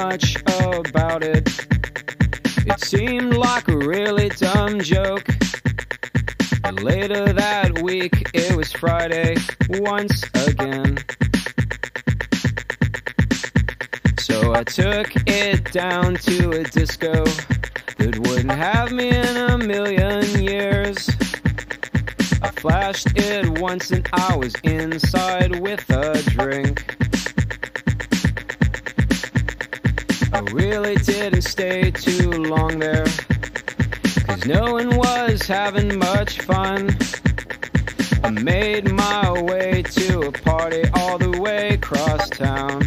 much about it. It seemed like a really dumb joke. But later that week, it was Friday once again. So I took it down to a disco that wouldn't have me in a million years. I flashed it once and I was inside with a drink. I really didn't stay too long there, 'cause no one was having much fun. I made my way to a party all the way across town.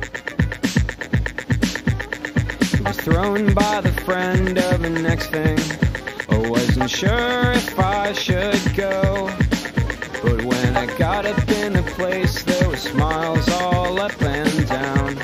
It was thrown by the friend of the next thing. I wasn't sure if I should go, but when I got up in the place, there were smiles all up and down.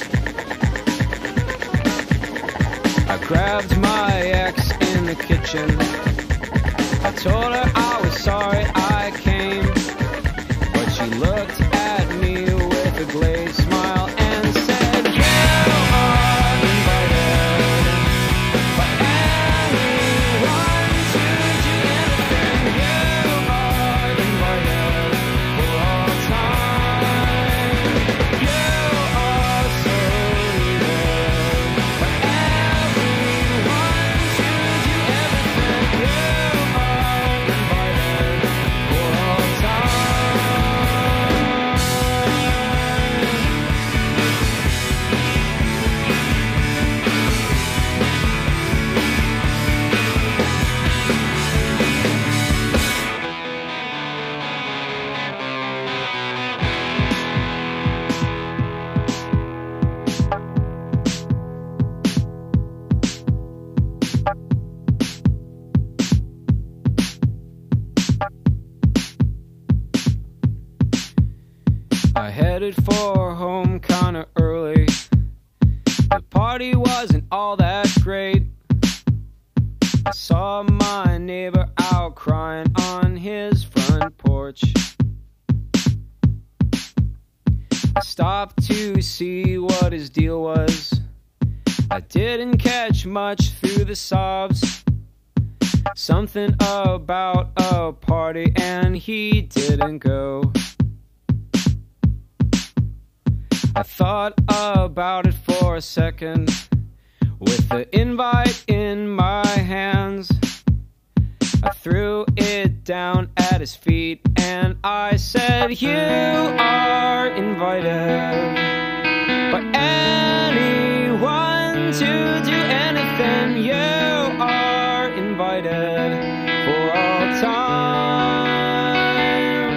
I grabbed my ex in the kitchen. I told her I was sorry I came, but she looked at me with a glazed smile and said, "You are invited by anyone to do anything. You are invited for all time. You are so needed by everyone to do everything. You are invited for all time." I headed for home kinda early. The party wasn't all that great. I saw my neighbor out crying on his front porch. I stopped to see what his deal was. I didn't catch much through the sobs. Something about a party and he didn't go. I thought about it for a second, with the invite in my hands. I threw it down at his feet and I said, "You are invited by anyone to do anything. You are invited for all time.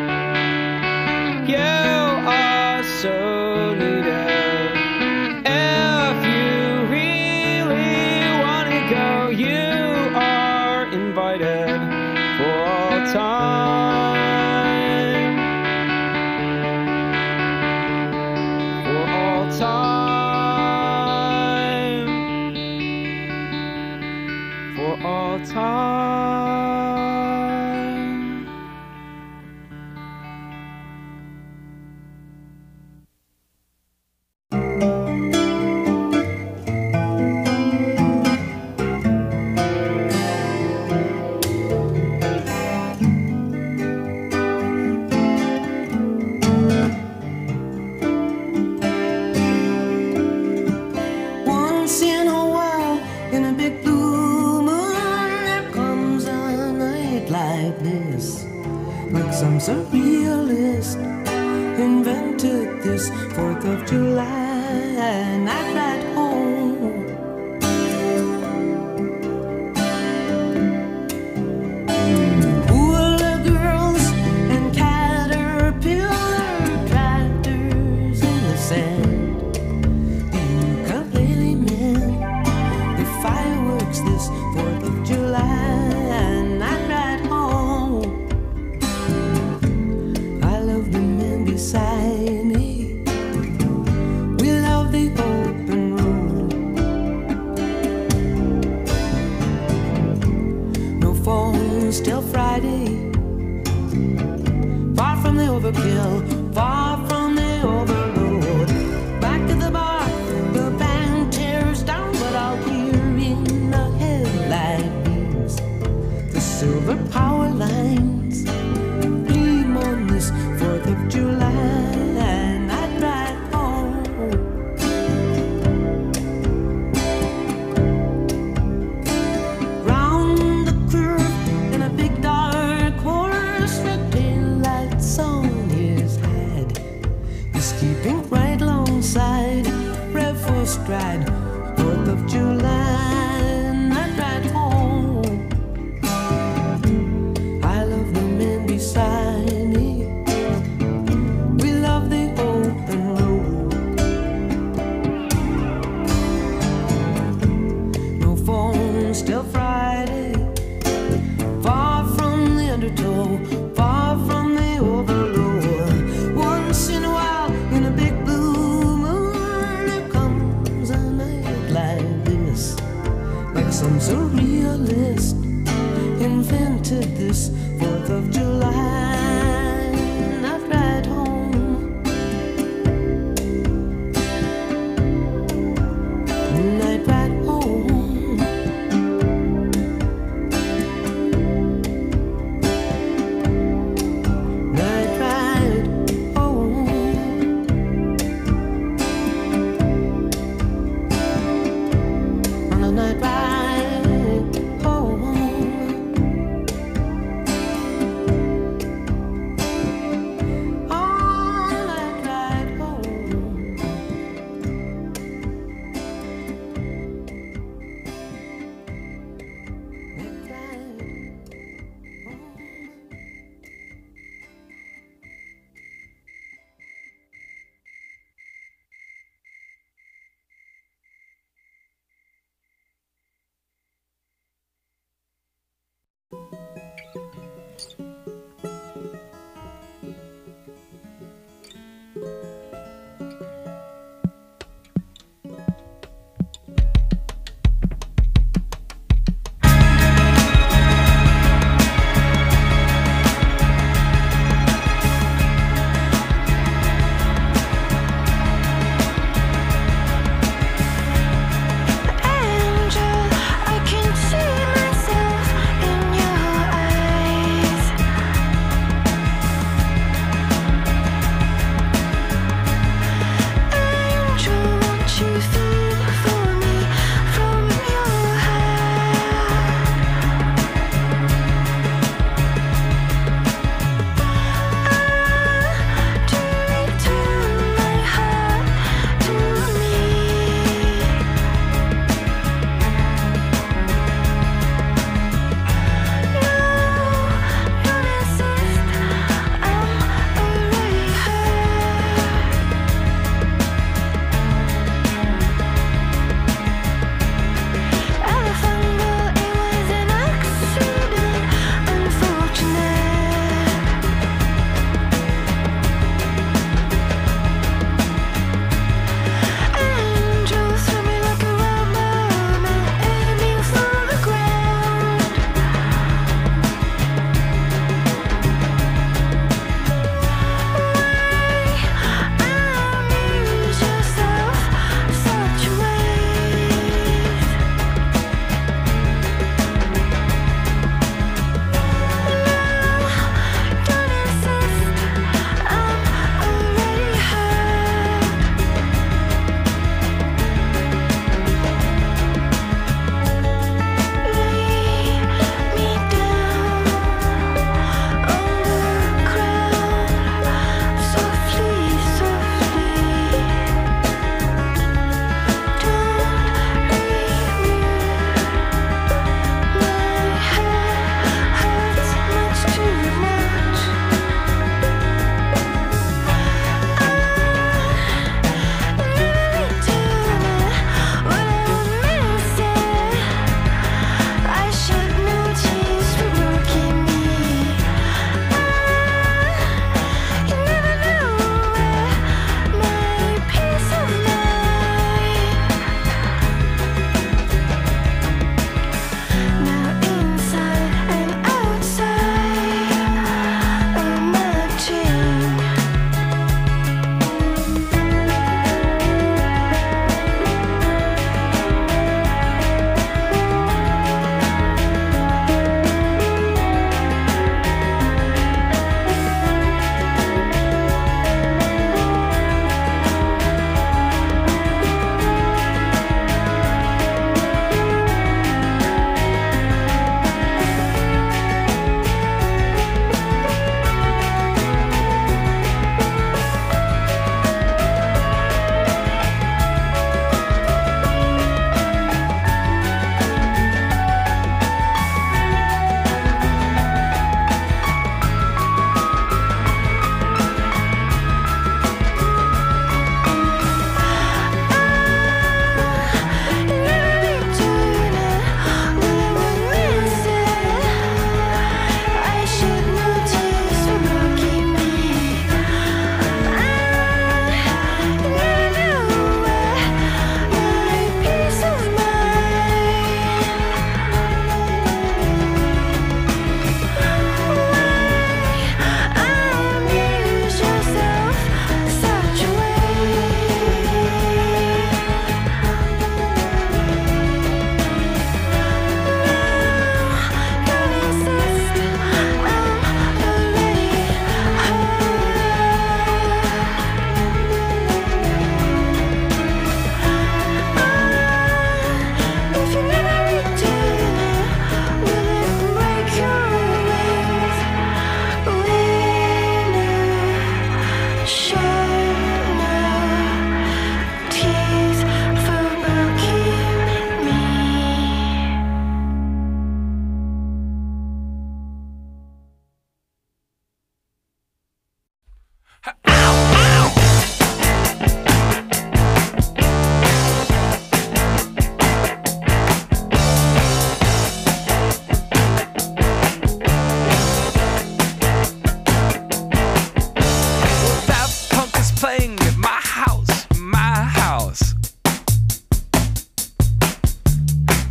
You are so needed. If you really want to go, you are invited for all time. For all time. For all time." Once in a while, in a big blue moon, there comes a night like this. Like some surrealist invented this 4th of July night right home. Hula girls and caterpillar tractors in the sand. Ukulele men, the fireworks this 4th of July night right home. I love the men beside me. We love the open road. No phones till Friday. Far from the overkill, far from the overload. Back to the bar, the band ride, 4th of July, night ride home. I love the men beside me. We love the open road. No phone, still Friday. Far from the undertow, far from the overload. Once in a while, in a big blue moon, there comes a night like this. Like some surrealist invented this 4th of July night ride home. Night ride home. Night ride home. On a night ride home.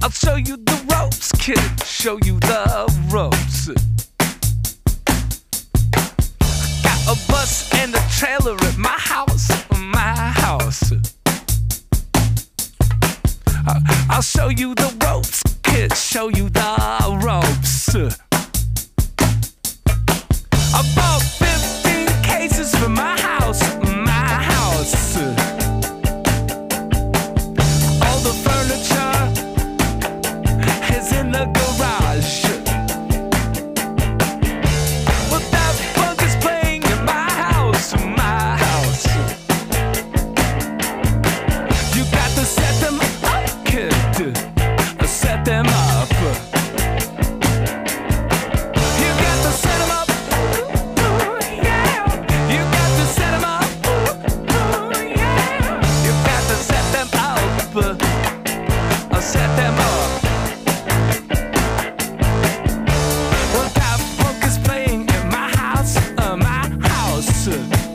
I'll show you the ropes, kid. Show you the ropes. Got a bus and a trailer at my house, my house. I'll show you the ropes, kid. Show you the ropes. I bought 15 cases for my house, my house. All the furniture is in the garage. But that bug is playing in my house, my house. You got to set them up, kid. Set them up. You got to set them up. Yeah. You got to set them up. Yeah. You got to set them up. Set them up. Well, that funk is playing in my house, my house.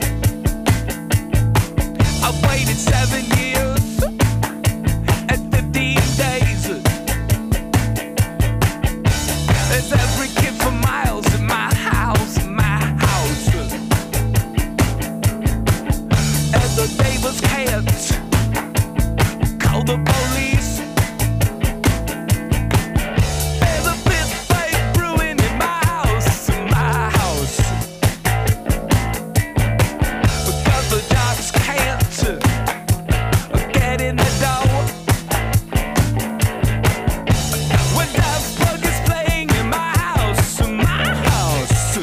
I waited 7 years and 15 days. There's every kid for miles in my house, my house. And the neighbors can't call the police. There's a fist fight brewing in my house, my house. Because the dogs can't get in the door. When that bug is playing in my house, my house.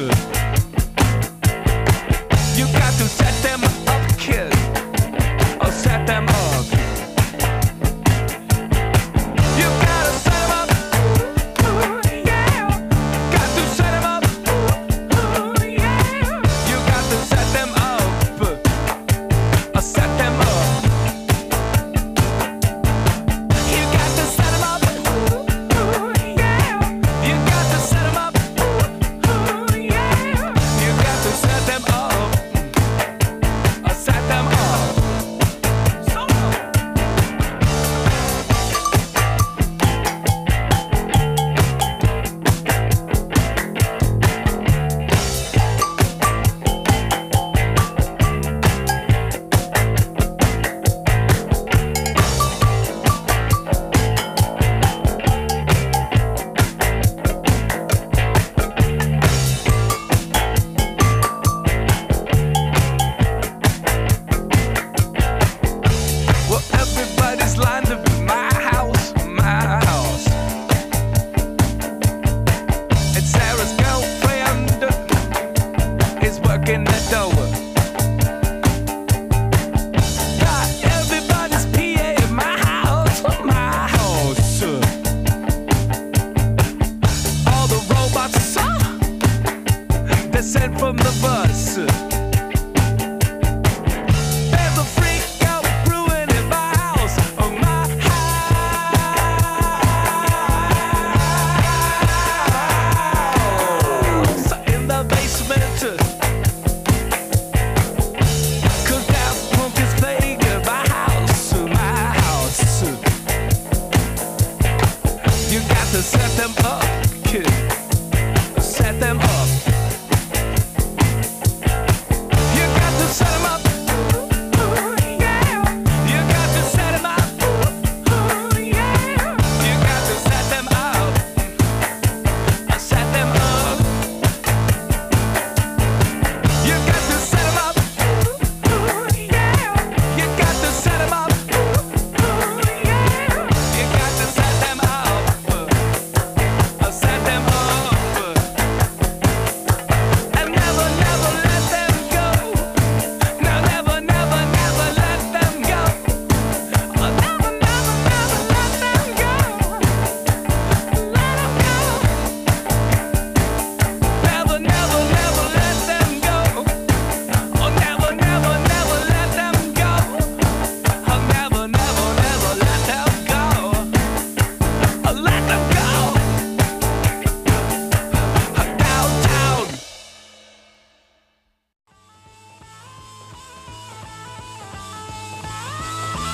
You got to set them up, kid. Or set them up. You gotta set them up. Yeah. Got to set them up. Yeah. You got to set them up. Or set them up. You got to set them up. Yeah. You got to set them up. Yeah. You got to set them up. Or set them up. Well, everybody's lined up in my house, my house. And Sarah's girlfriend is working the door. Got everybody's PA in my house, my house. All the robots they're sent from the bus. There's a freak out brewing in my house, my house. In the basement, 'cause that punk is playing in my house, my house. You got to set them up, kid. Set them up. You got to set them up. Yeah. You got to set them up. Yeah. You got to set them up. Set them up. You got to set them up. Yeah. You got to set them up. Yeah. You got to set them up.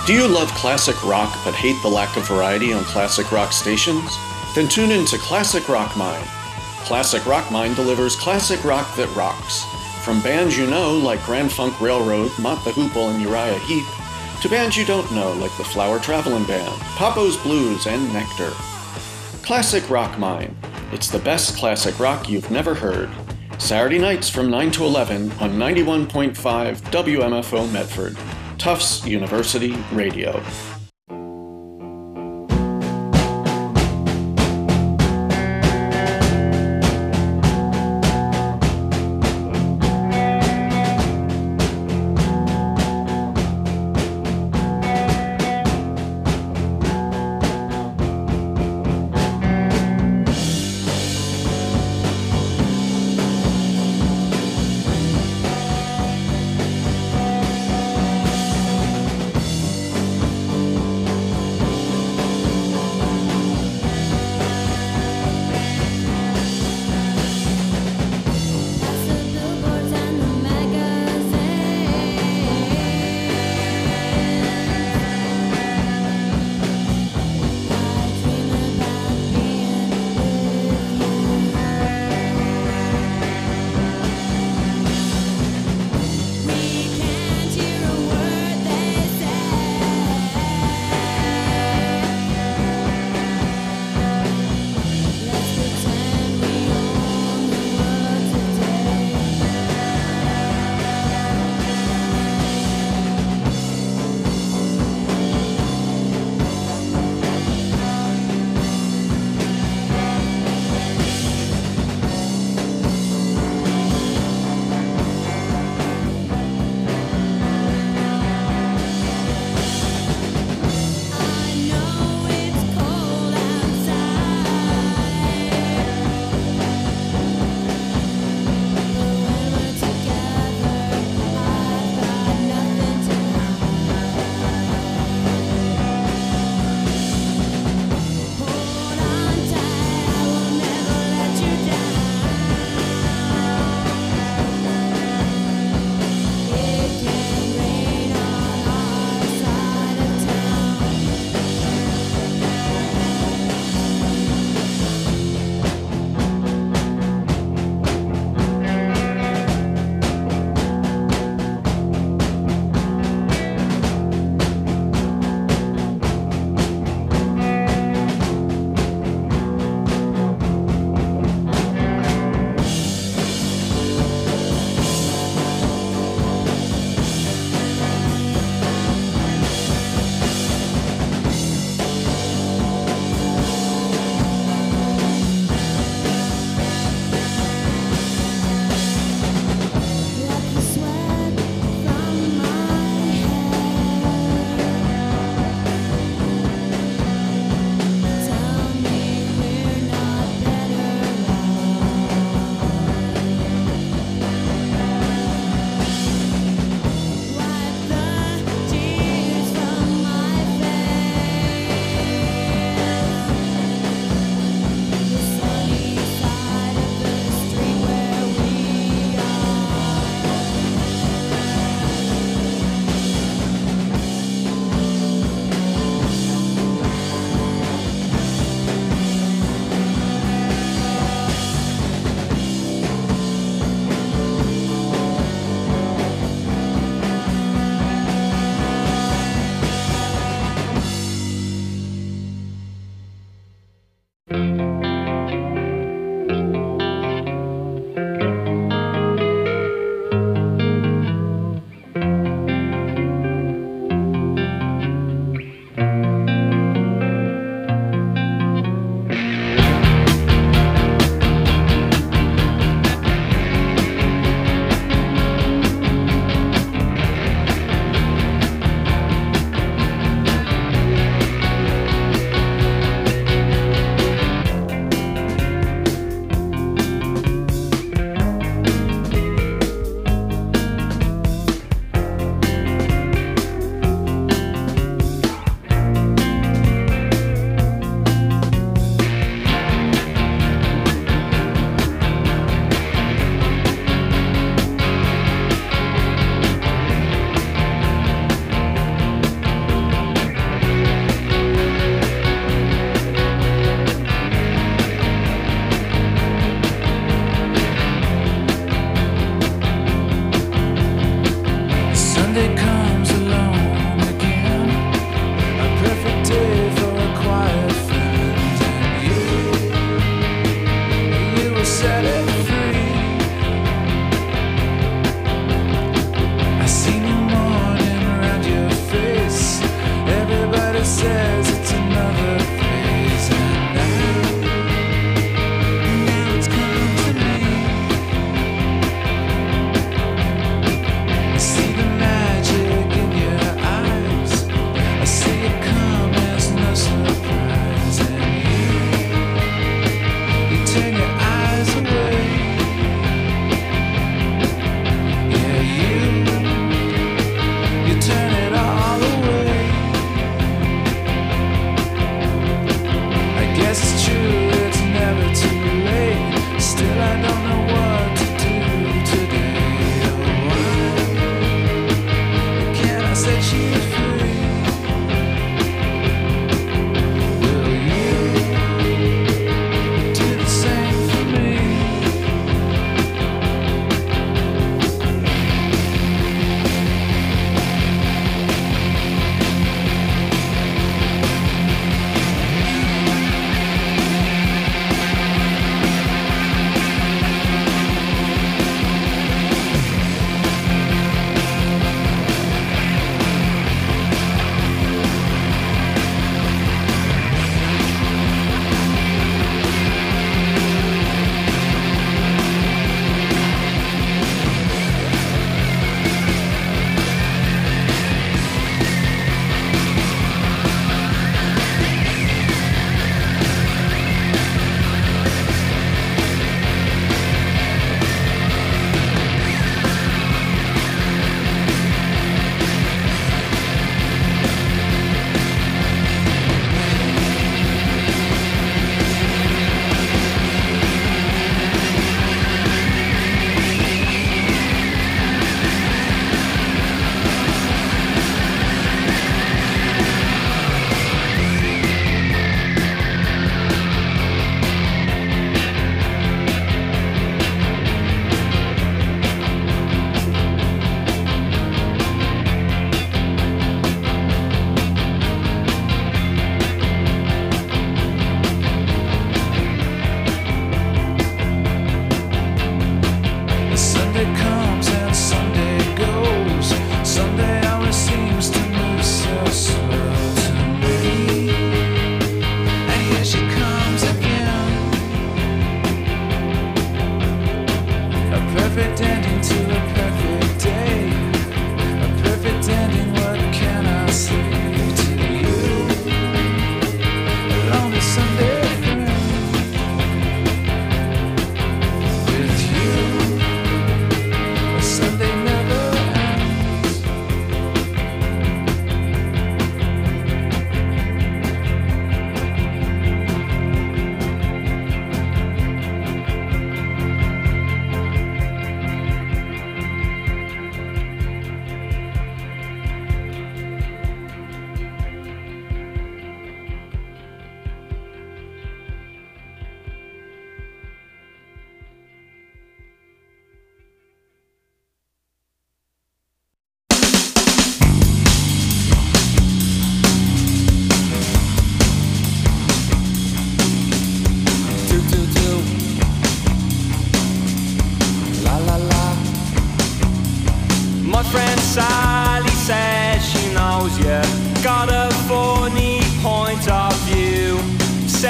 Do you love classic rock but hate the lack of variety on classic rock stations? Then tune in to Classic Rock Mine. Classic Rock Mine delivers classic rock that rocks. From bands you know like Grand Funk Railroad, Mott the Hoople, and Uriah Heep, to bands you don't know like the Flower Travelin' Band, Papo's Blues, and Nectar. Classic Rock Mine. It's the best classic rock you've never heard. Saturday nights from 9 to 11 on 91.5 WMFO Medford, Tufts University Radio.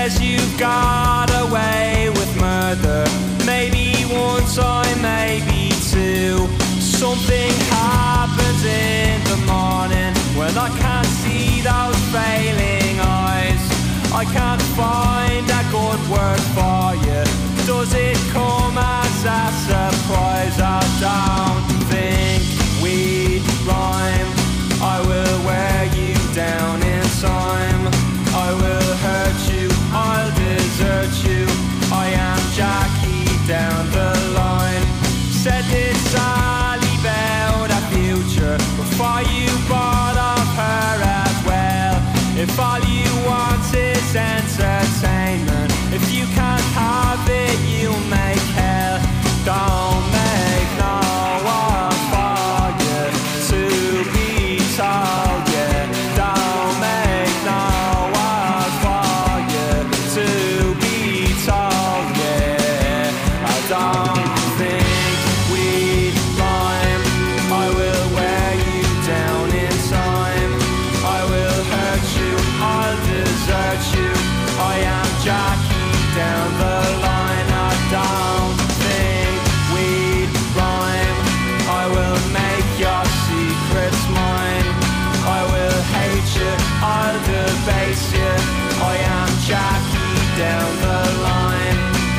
says you've got away with murder. Maybe one time, maybe two. Something happens in the morning when I can't see those failing eyes. I can't find a good word for you. Does it come as a surprise? I don't think we'd rhyme. I will wear you down in time. I will hurt you, I'll desert you. I am Jackie down the line. Said this Sally about a future before you bought of her as well. If all you want is entertainment, if you can't have it, you'll make hell. Don't make no one for you to be told, yeah. Don't make no one for you to be told, yeah. I don't think we'd rhyme. I will wear you down in time. I will hurt you, I'll desert you. I am Jackie down the line. I don't think we'd rhyme. I will make your secrets mine. I will hate you, I'll debase you. I am Jackie down the line.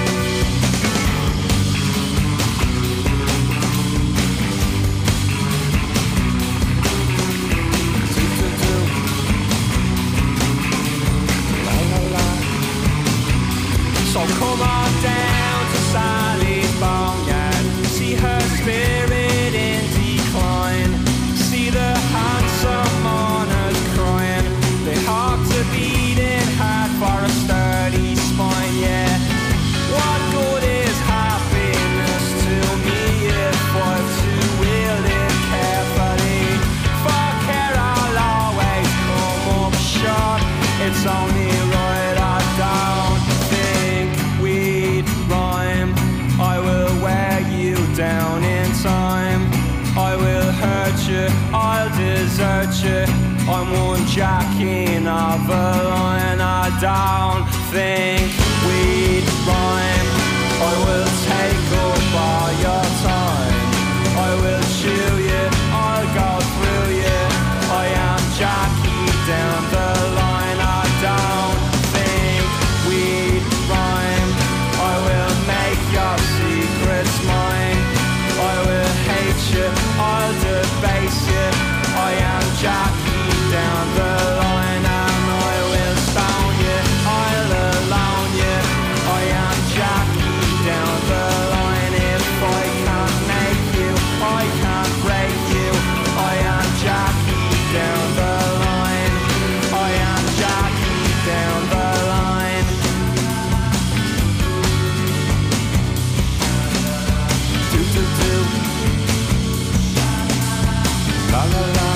So come on down to Sally's boneyard. See her spirit in decline. See the handsome mourners crying. They hope to beating hard for a sturdy spine, yeah. What good is happiness to me if I'm to wield it carefully? For care I'll always come up short. It's only right I don't think we'd rhyme. I will wear you down in time. I will hurt you, I'll desert you. I'm one Jackie of a line. I don't think we'd rhyme. I will take up all your time. I will chew you, I'll go through you. I am Jackie down the line. I don't think we'd rhyme. I will make your secrets mine. I will hate you, I'll debase you. I am Jackie down the line. And I will stone you, I'll alone you. I am Jackie down the line. If I can't make you, I can't break you. I am Jackie down the line. I am Jackie down the line. Do do do. La la la.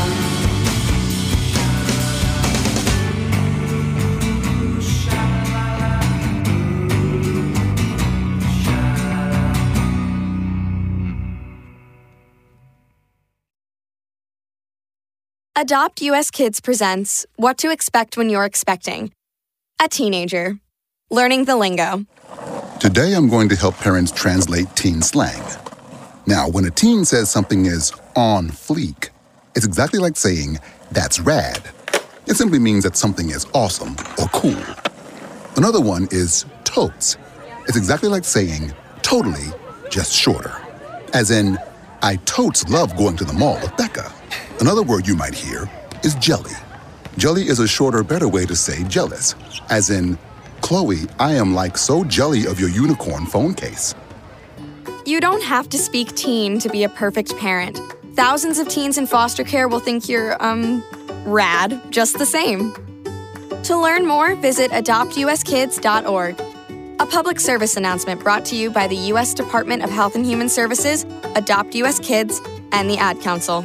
Adopt US Kids presents What to Expect When You're Expecting. A teenager. Learning the lingo. Today I'm going to help parents translate teen slang. Now, when a teen says something is on fleek, it's exactly like saying, that's rad. It simply means that something is awesome or cool. Another one is totes. It's exactly like saying, totally, just shorter. As in, I totes love going to the mall with Becca. Another word you might hear is jelly. Jelly is a shorter, better way to say jealous. As in, Chloe, I am like so jelly of your unicorn phone case. You don't have to speak teen to be a perfect parent. Thousands of teens in foster care will think you're, rad, just the same. To learn more, visit adoptuskids.org. A public service announcement brought to you by the U.S. Department of Health and Human Services, Adopt U.S. Kids, and the Ad Council.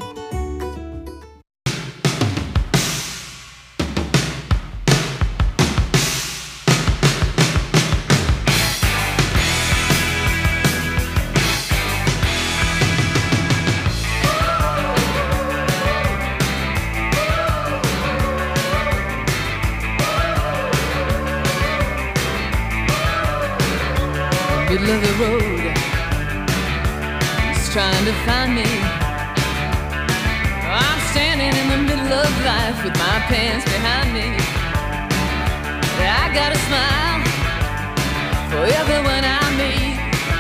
middle of the road, he's trying to find me. I'm standing in the middle of life with my pants behind me. I got a smile for everyone I meet,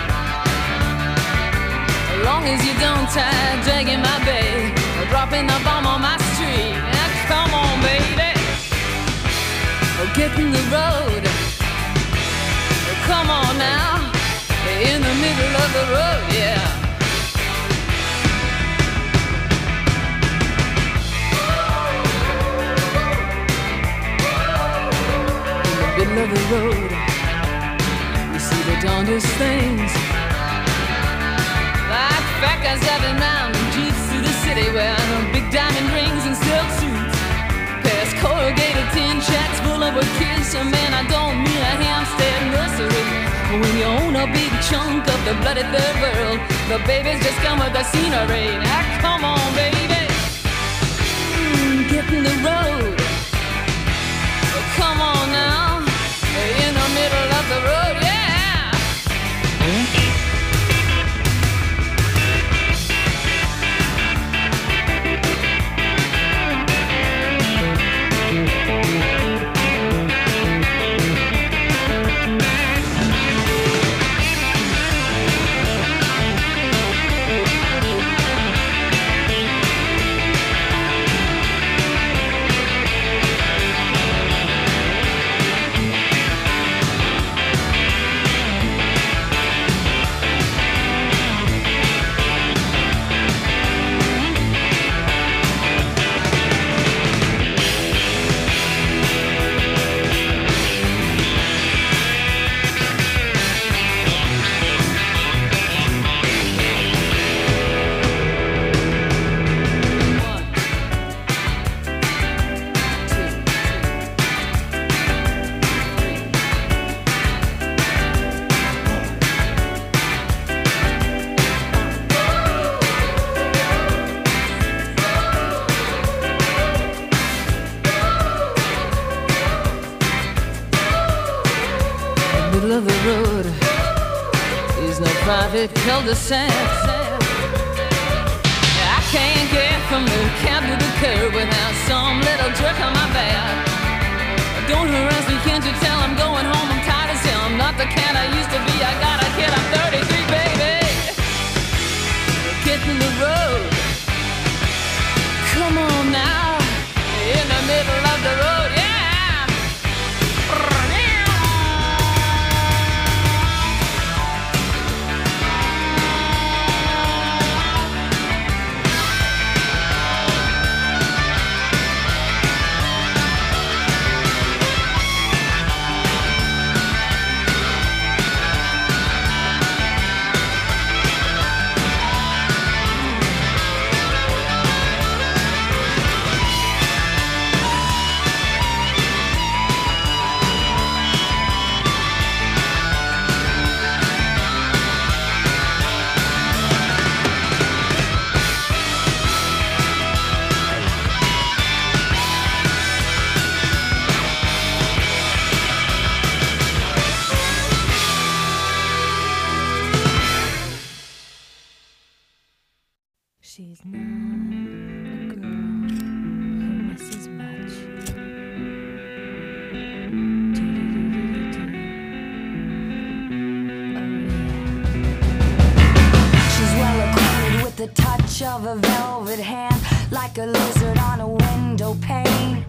as long as you don't try dragging my bag or dropping the bomb on my street. Now, come on, baby, get in the road. Come on now, in the middle of the road, yeah. In the middle of the road, you see the darndest things, like fat guys driving round in jeeps through the city wearing big diamond rings and silk suits, past corrugated tin shacks full of kids. So man, I don't mean a Hampstead nursery. When you own a big chunk of the bloody third world, the babies just come with the scenery. Now come on, baby, get in the road. Come on now, in the middle of the road, yeah. Cul-de-sac. I can't get from the cab to the curb without some little jerk on my back. Don't harass me, can't you tell I'm going home? I'm tired as hell, I'm not the cat I used to be. I got a kid, I'm 33, baby. Get in the road. Come on now, in the middle of the road, yeah. She's not a girl who misses much. She's well acquainted with the touch of a velvet hand, like a lizard on a window pane.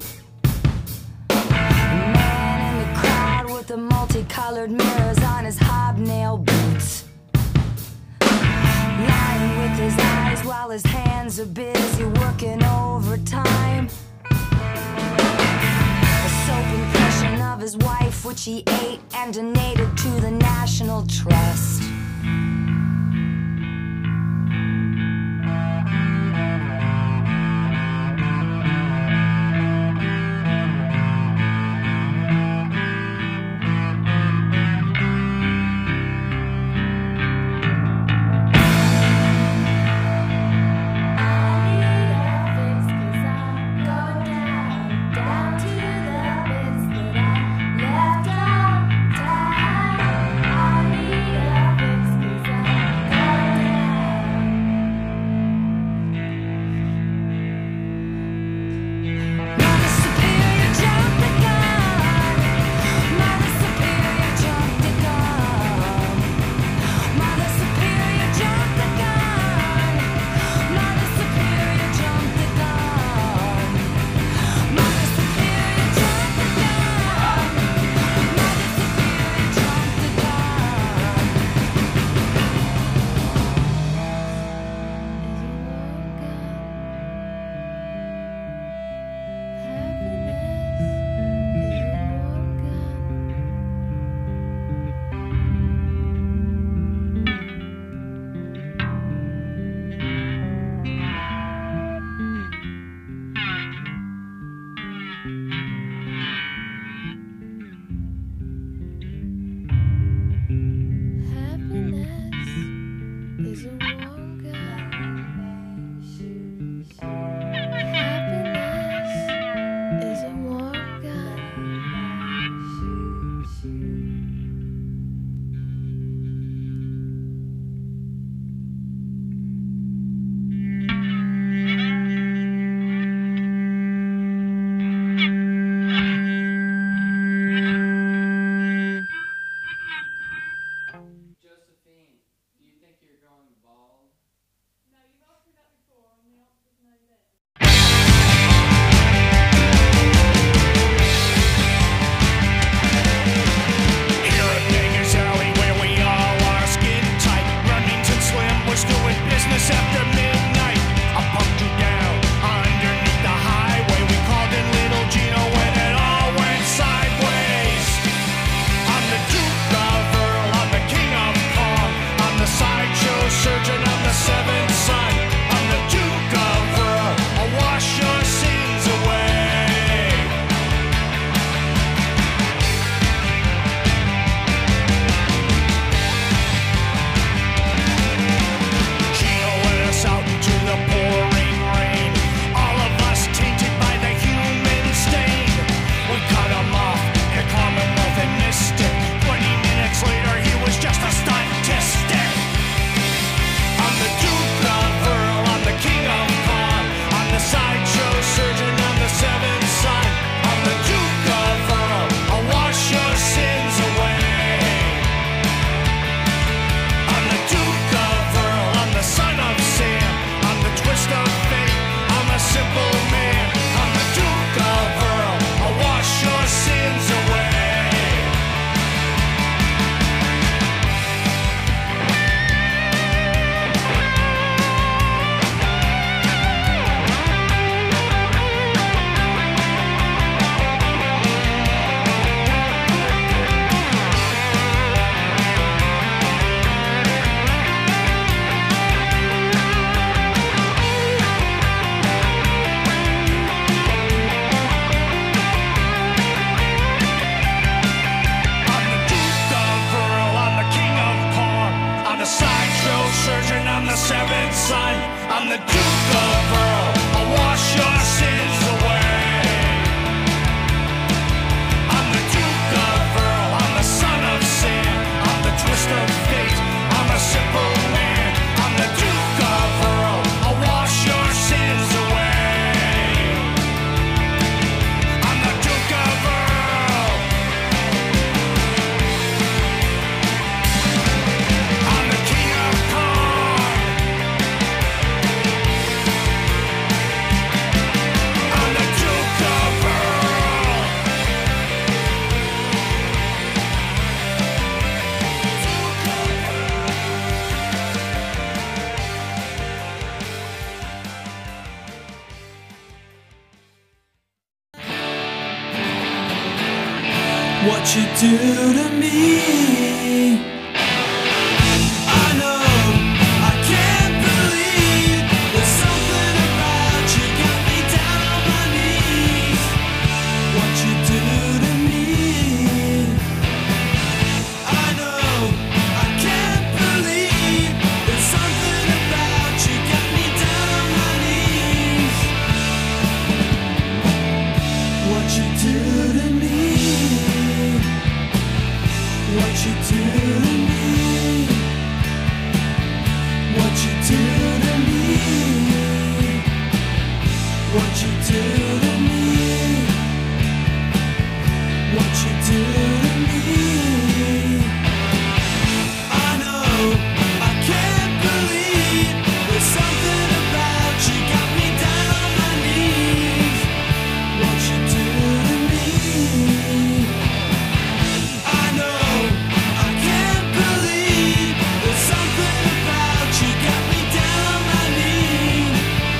A man in the crowd with the multicolored mirrors on his hobnail boots, lying with his eyes while his hands are busy working overtime. A soap impression of his wife, which he ate and donated to the National Trust. Down to the bits that I left out. I need a seventh son. I'm the Duke of Earl. I'll wash your sins away. I'm the Duke of Earl. I'm the son of Sam. I'm the twist of fate. I'm a simple man. I'm the Duke of Earl. I'll wash your sins away. I'm the Duke of Earl. I'm the King of Kong. I'm the Duke of Earl. What you do to me, I know, I can't believe. There's something about you got me down on my knees. What you do to me, I know, I can't believe. There's something about you got me down on my knees. What you do to me, what you do to me, what you do to me, what you do to me, what you do to me. I know, I can't believe. There's something about you got me down on my knees. What you do to me, I know, I can't believe. There's something about you got me down on my knees.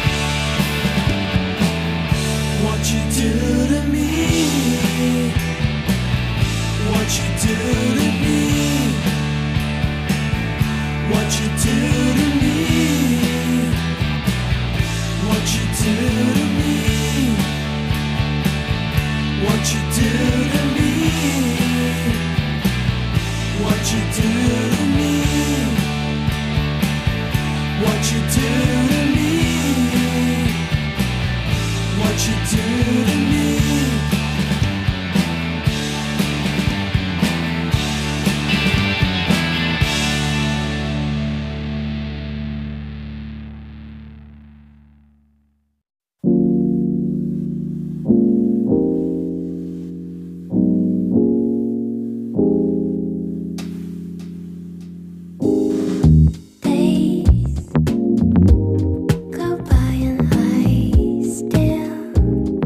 What you do to me, what you do to me, what you do to me, what you do to me, what you do to me, what you do to me, what you do to me, what you do to me. Days go by and I still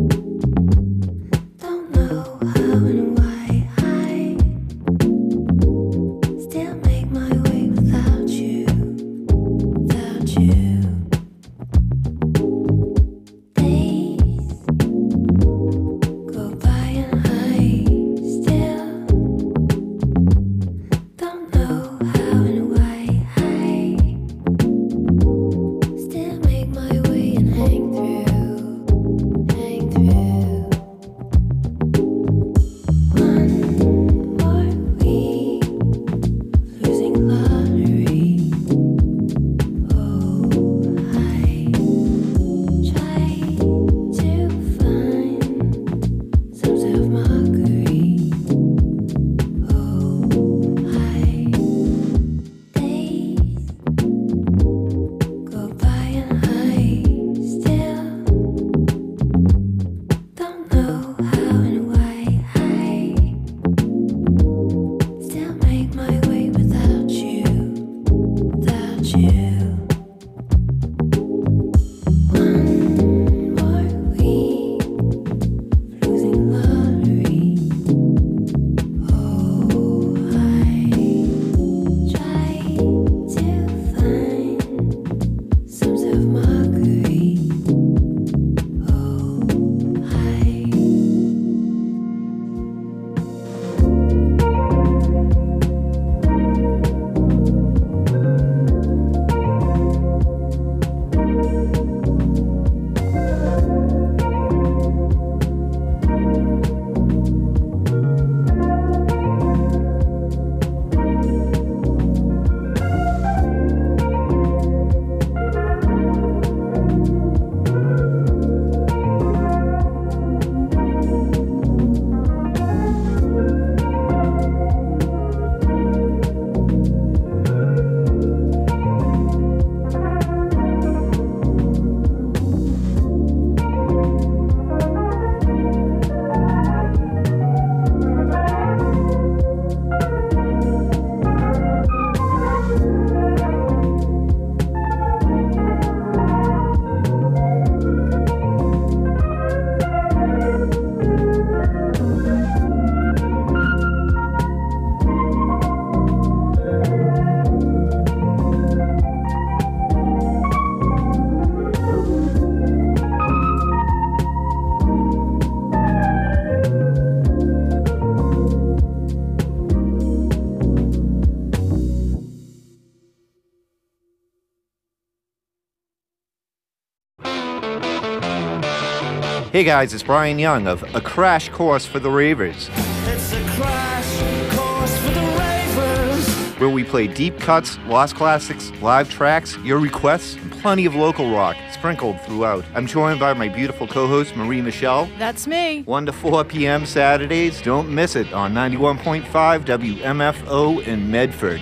Hey guys, it's Brian Young of A Crash Course for the Ravers. It's a crash course for the ravers. Where we play deep cuts, lost classics, live tracks, your requests, and plenty of local rock sprinkled throughout. I'm joined by my beautiful co-host Marie Michelle. That's me. 1 to 4 p.m. Saturdays. Don't miss it on 91.5 WMFO in Medford.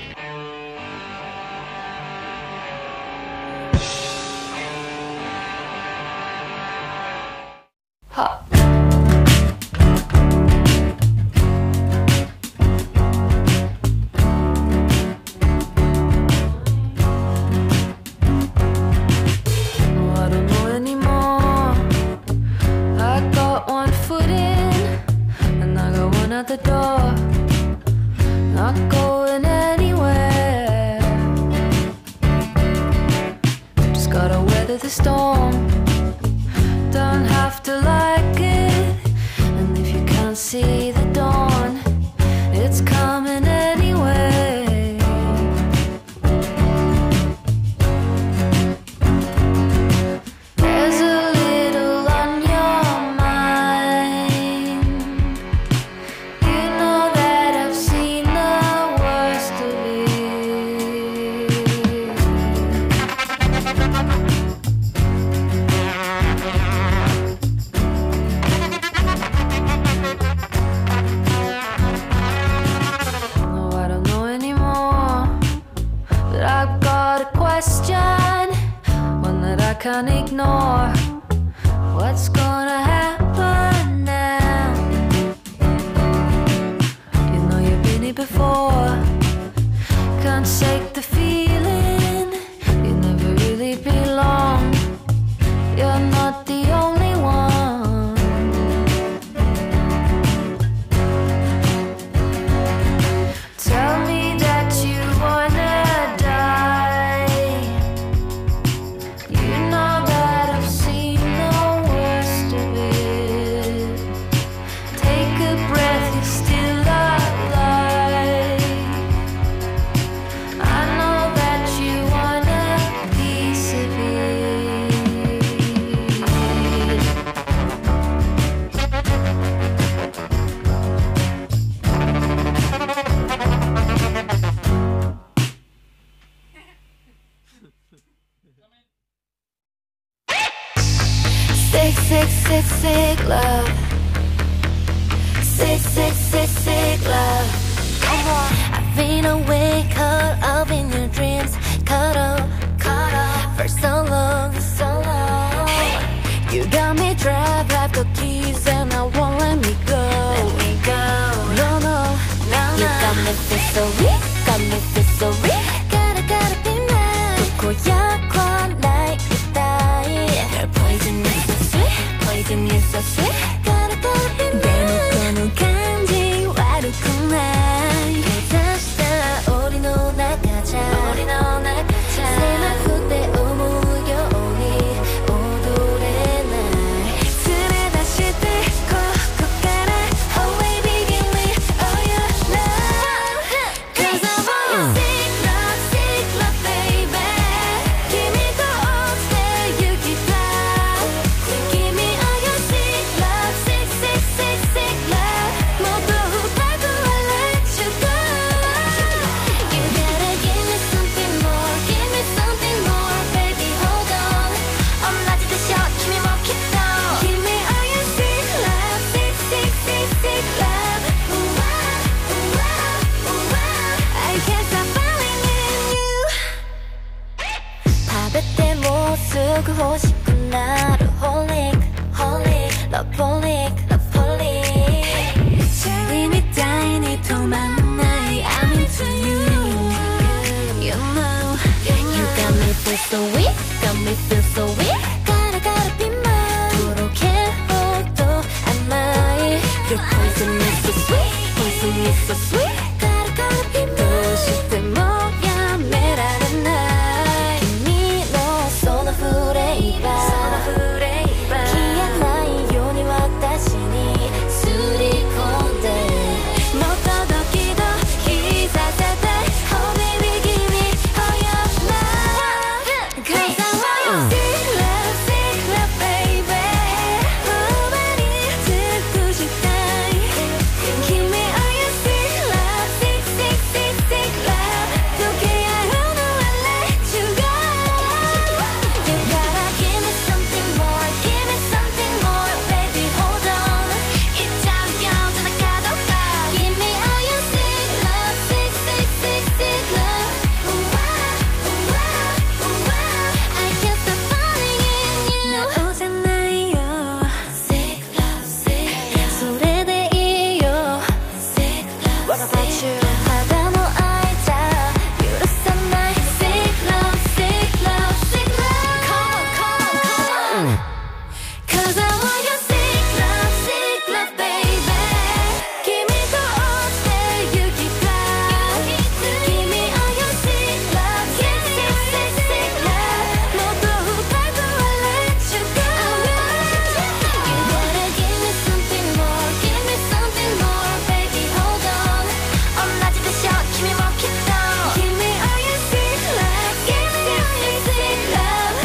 What about you? 바다 모아이자 유로선 나의 sick love, sick love, sick love. Come on, come on, come on. 'Cause I want your sick love, baby. Give me the 어때 유기가. Give me all your sick love, sick, sick, sick, sick love. 모두 밟고 I'll let you go. You wanna give me something more, give me something more, baby. Hold on. 엄마지도 show, kimi mo kito. Give me all your sick love, give me all your sick love.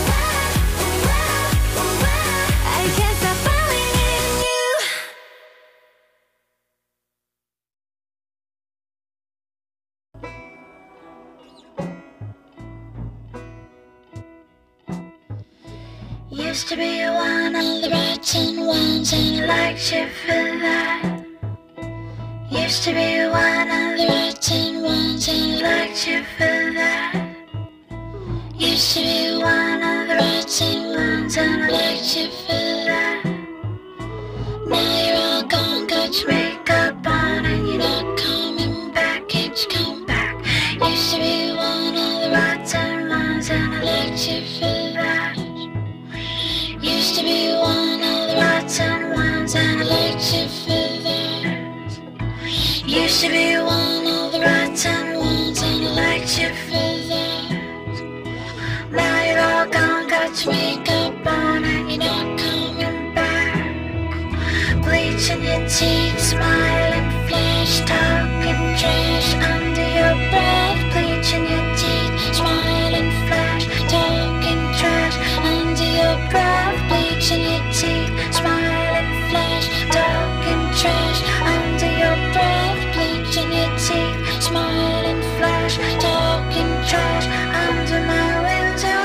I can't stop falling in you. Used to be one of the rotten ones, and I liked you for that. Used to be one of the rotten ones, and I liked you for that. Used to be one of the rotten ones, and I liked you for that. Now you're all gone, got your makeup on, and you're not coming back. Can't you come back? Used to be one of the rotten ones, and I liked you for that. Used to be one of the rotten ones, and I liked you for that. Used to be one of the rotten ones, and I liked you for that. Now you're all gone, got your makeup on, and you're not coming back. Bleaching your teeth, smiling, flash, talking trash under your breath. Bleaching your teeth, smiling, flash, talking trash under your breath. Bleaching your teeth, smiling, flash, talking trash under your breath. Bleaching your teeth, smiling, flash, talking trash under my window.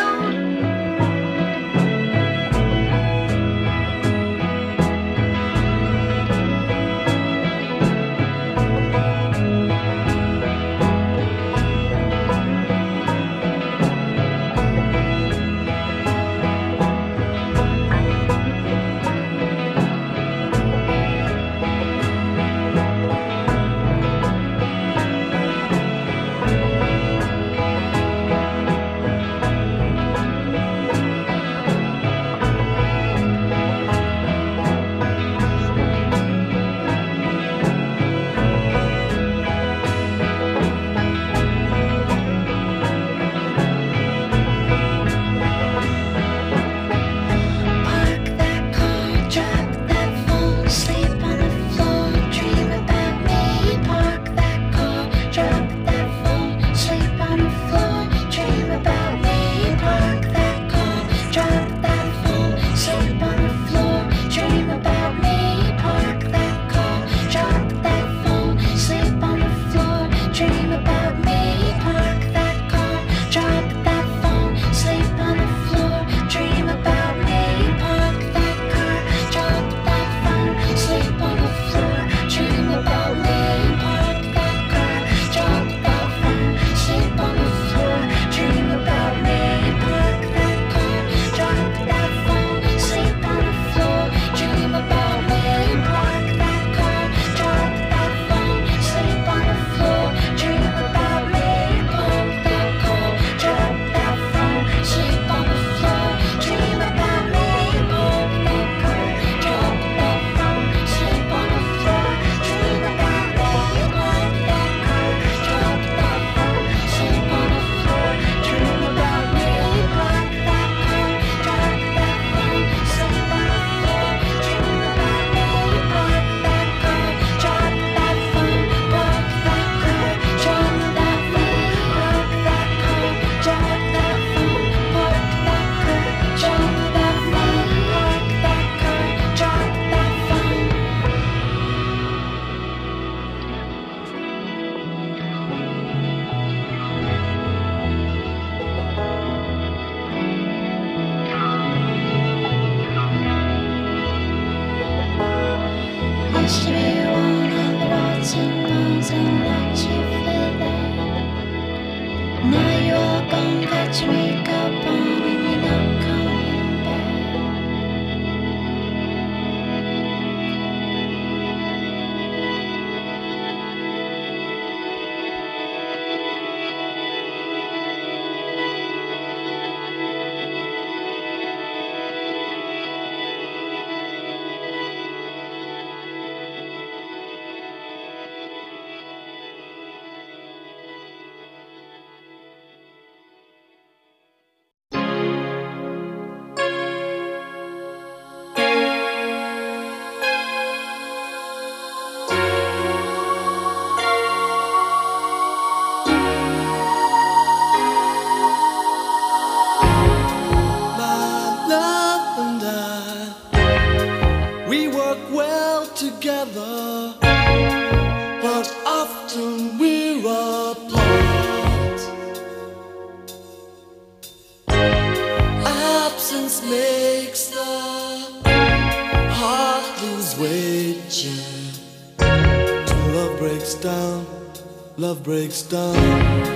breaks down, love breaks down.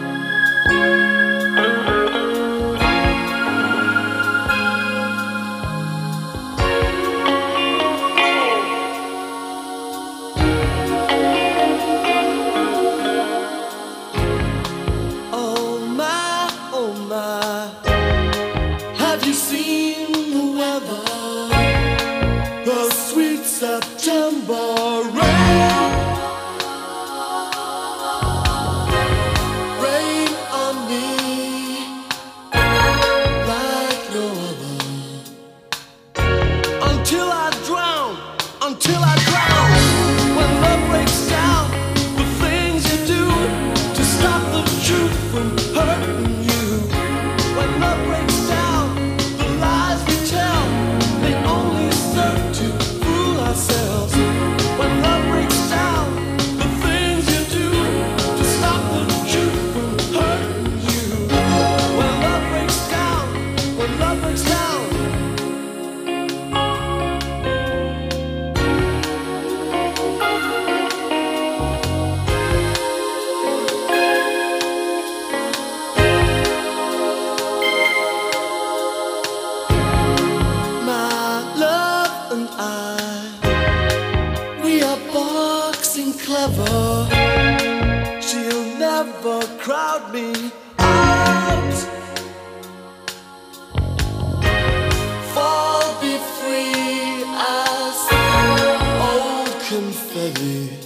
Clever, she'll never crowd me out. Fall, be free as old confetti.